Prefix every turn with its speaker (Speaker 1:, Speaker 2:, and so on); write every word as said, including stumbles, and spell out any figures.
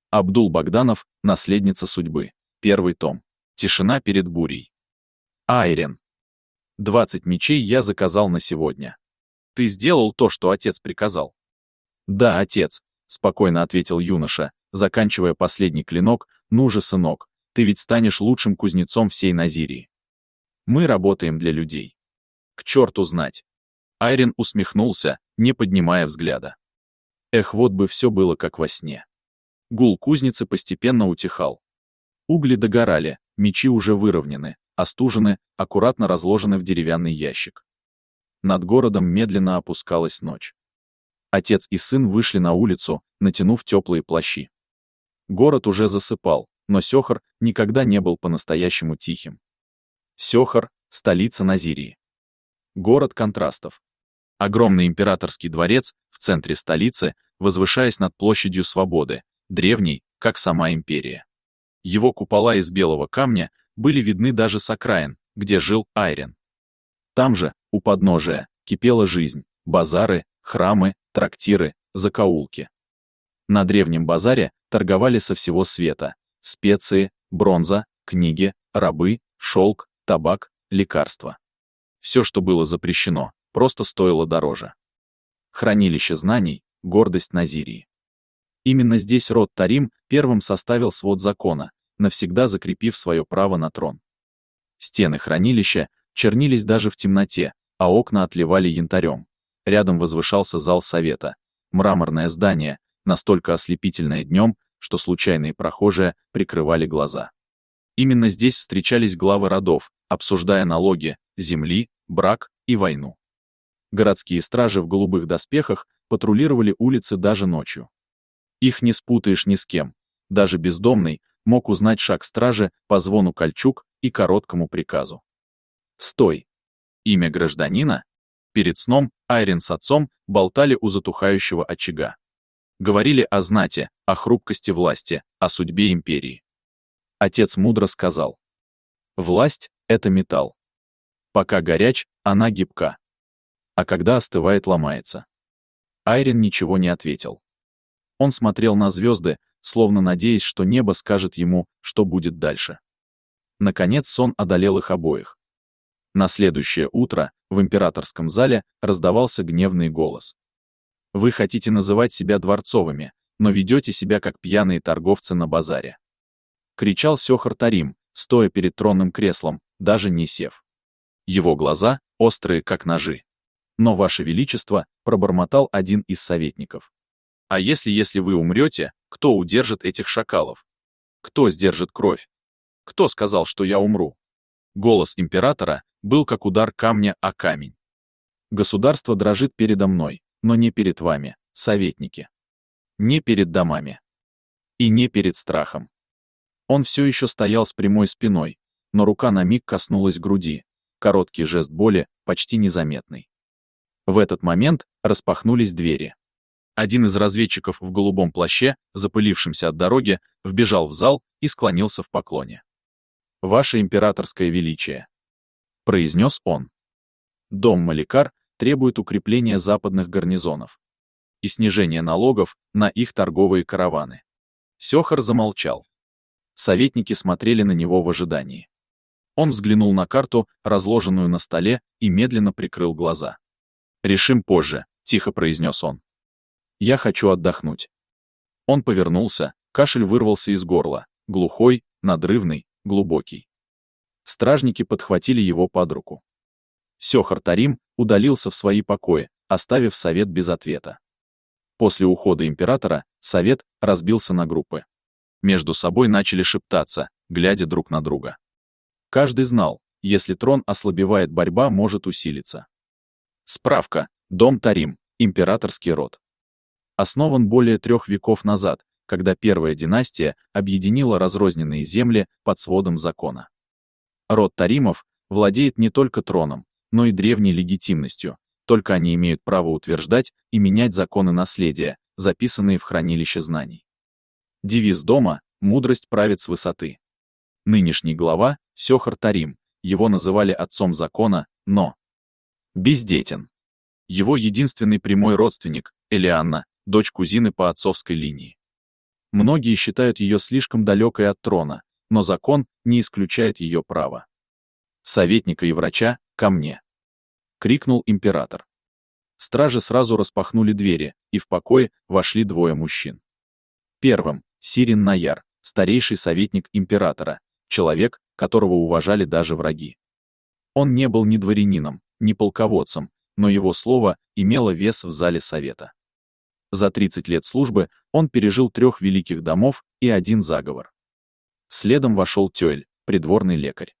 Speaker 1: Абдул Богданов, наследница судьбы. Первый том. Тишина перед бурей. Айрин. Двадцать мечей я заказал на сегодня. Ты сделал то, что отец приказал? Да, отец, спокойно ответил юноша, заканчивая последний клинок. Ну же, сынок, ты ведь станешь лучшим кузнецом всей Назирии. Мы работаем для людей. К черту знать. Айрин усмехнулся, не поднимая взгляда. Эх, вот бы все было как во сне. Гул кузницы постепенно утихал. Угли догорали, мечи уже выровнены, остужены, аккуратно разложены в деревянный ящик. Над городом медленно опускалась ночь. Отец и сын вышли на улицу, натянув теплые плащи. Город уже засыпал, но Сёхор никогда не был по-настоящему тихим. Сёхор — столица Назирии. Город контрастов. Огромный императорский дворец в центре столицы, возвышаясь над площадью Свободы, древний, как сама империя. Его купола из белого камня были видны даже с окраин, где жил Айрин. Там же, у подножия, кипела жизнь, базары, храмы, трактиры, закоулки. На древнем базаре торговали со всего света: специи, бронза, книги, рабы, шелк, табак, лекарства. Все, что было запрещено, просто стоило дороже. Хранилище знаний — гордость Назирии. Именно здесь род Тарим первым составил свод закона, навсегда закрепив свое право на трон. Стены хранилища чернились даже в темноте, а окна отливали янтарем. Рядом возвышался зал совета, мраморное здание, настолько ослепительное днем, что случайные прохожие прикрывали глаза. Именно здесь встречались главы родов, обсуждая налоги, земли, брак и войну. Городские стражи в голубых доспехах патрулировали улицы даже ночью. Их не спутаешь ни с кем. Даже бездомный мог узнать шаг стражи по звону кольчуг и короткому приказу. «Стой!» Имя гражданина? Перед сном Айрин с отцом болтали у затухающего очага. Говорили о знати, о хрупкости власти, о судьбе империи. Отец мудро сказал: «Власть — это металл. Пока горяч, она гибка. А когда остывает, ломается». Айрин ничего не ответил. Он смотрел на звезды, словно надеясь, что небо скажет ему, что будет дальше. Наконец сон одолел их обоих. На следующее утро в императорском зале раздавался гневный голос. «Вы хотите называть себя дворцовыми, но ведете себя как пьяные торговцы на базаре», — кричал Сёхор Тарим, стоя перед тронным креслом, даже не сев. Его глаза острые, как ножи. «Но, Ваше Величество», — пробормотал один из советников. «А если, если вы умрете, кто удержит этих шакалов? Кто сдержит кровь? Кто сказал, что я умру?» Голос императора был как удар камня о камень. «Государство дрожит передо мной, но не перед вами, советники. Не перед домами. И не перед страхом». Он все еще стоял с прямой спиной, но рука на миг коснулась груди. Короткий жест боли, почти незаметный. В этот момент распахнулись двери. Один из разведчиков в голубом плаще, запылившемся от дороги, вбежал в зал и склонился в поклоне. «Ваше императорское величие», — произнес он. «Дом Маликар требует укрепления западных гарнизонов и снижения налогов на их торговые караваны». Сёхор замолчал. Советники смотрели на него в ожидании. Он взглянул на карту, разложенную на столе, и медленно прикрыл глаза. «Решим позже», — тихо произнес он. «Я хочу отдохнуть». Он повернулся, кашель вырвался из горла, глухой, надрывный, глубокий. Стражники подхватили его под руку. Сёхор Тарим удалился в свои покои, оставив совет без ответа. После ухода императора совет разбился на группы. Между собой начали шептаться, глядя друг на друга. Каждый знал, если трон ослабевает, борьба может усилиться. Справка: дом Тарим, императорский род. Основан более трех веков назад, когда первая династия объединила разрозненные земли под сводом закона. Род Таримов владеет не только троном, но и древней легитимностью, только они имеют право утверждать и менять законы наследия, записанные в хранилище знаний. Девиз дома — мудрость правит с высоты. Нынешний глава — Сёхор Тарим, его называли отцом закона, но бездетен. Его единственный прямой родственник — Элианна, дочь кузины по отцовской линии. Многие считают ее слишком далекой от трона, но закон не исключает ее права. «Советника и врача, ко мне!» — крикнул император. Стражи сразу распахнули двери, и в покое вошли двое мужчин. Первым — Сирин Наяр, старейший советник императора, человек, которого уважали даже враги. Он не был ни дворянином, ни полководцем, но его слово имело вес в зале совета. За тридцать лет службы он пережил трех великих домов и один заговор. Следом вошел Тёль, придворный лекарь.